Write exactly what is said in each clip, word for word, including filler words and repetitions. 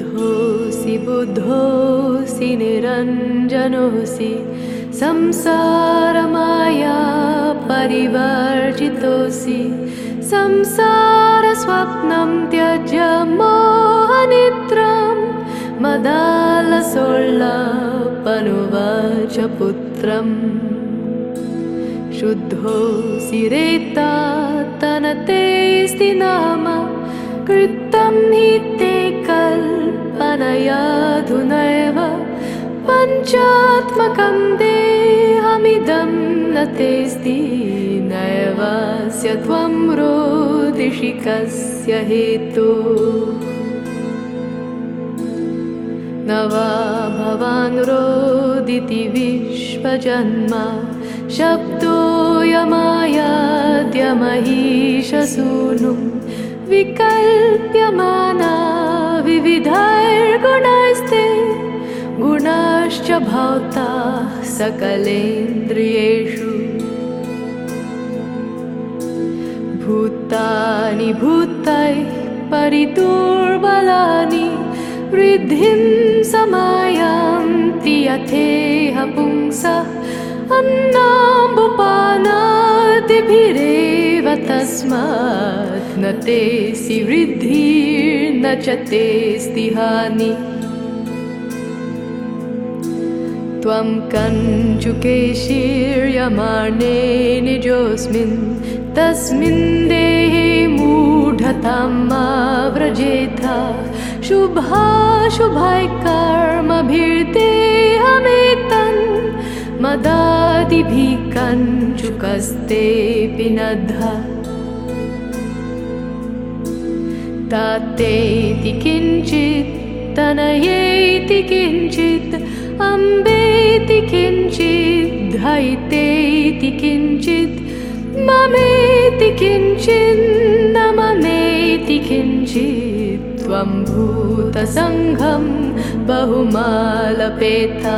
शुद्धोऽसि बुद्धोऽसि निरञ्जनोऽसि संसारमाया परिवर्जितोऽसि संसारस्वप्नं त्यज्य मोहनिद्रां मदालसोल्लापनुवाच पुत्रम् शुद्धोऽसि रेतात्तनतेऽस्ति नाम कृतं हि ते कल्पनयाधुनैव पञ्चात्मकं देहमिदं न तेऽस्ति नैवास्य त्वं रोदिषि कस्य हेतुः न वा भवान् रोदिति विश्वजन्मा शब्दोऽयमायाद्यमहीशसूनुं विकल्प्यमाना विविधैर्गुणैस्ते गुणाश्च भौताः सकलेन्द्रियेषु भूतानि भूतैः परिदुर्बलानि वृद्धिं समायान्ति यथेह पुंसः अन्नाम्बुपानादिभिरेव तस्मात् न तेऽस्ति वृद्धिर्न च तेऽस्ति हानिः त्वं कञ्चुकेशीर्यमाणे निजोऽस्मिन् तस्मिन् देहे मूढतां मा व्रजेथा शुभाशुभैः कर्मभिर्देहमेतन् मदादिभिः कञ्चुकस्तेऽपि नद्धः तातेति किञ्चित् तनयेति किञ्चित् अम्बेति किञ्चित् धैतेति किञ्चित् ममेति किञ्चित् न ममेति किञ्चित् त्वं भूतसङ्घं बहुमालपेता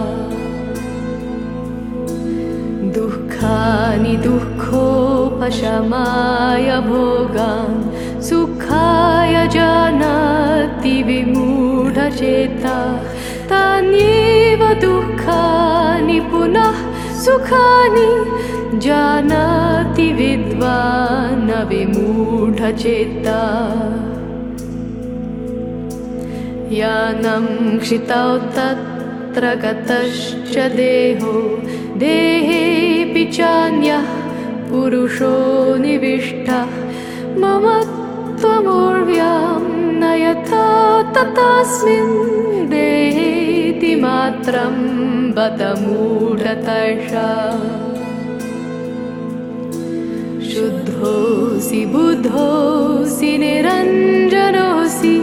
दुःखानि दुःखोपशमाय भोगान् सुखाय जानाति विमूढचेता तान्येव दुःखानि पुनः सुखानि जानाति विद्वान् विमूढचेता यानं क्षितौ तत्र गतश्च देहो देहेऽपि चान्यः पुरुषो निविष्टः मम त्वमूर्व्यां न यथा तथास्मिन् देहेति मात्रं बत मूढतर्षा शुद्धोऽसि बुद्धोऽसि निरञ्जनोऽसि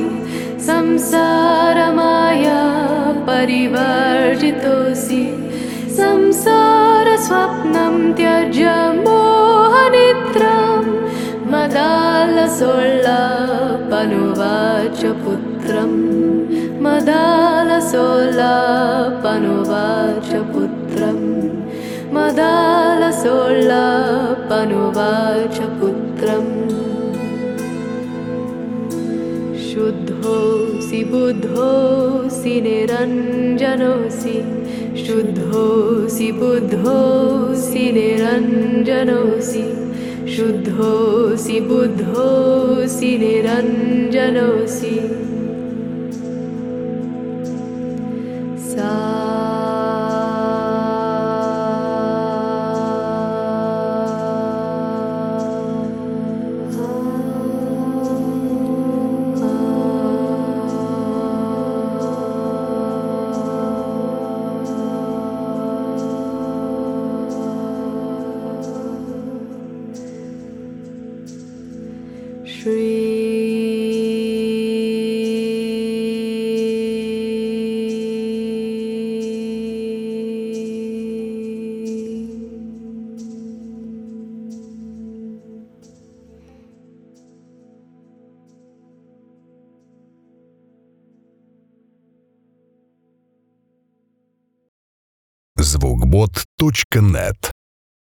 संसारमाया परिवर्जितोऽसि संसारस्वप्नं त्यज्य मोहनिद्रां मदालसोल्लापनुवाच पुत्रम् मदालसोल्लापनुवाच पुत्रम् मदालसोल्लापनुवाच पुत्रम् शुद्धोऽसि बुद्धोऽसि निरञ्जनोऽसि शुद्धोऽसि बुद्धोऽसि निरञ्जनोऽसि शुद्धोऽसि बुद्धोऽसि निरञ्जनोऽसि सा Shri звукбот точка нет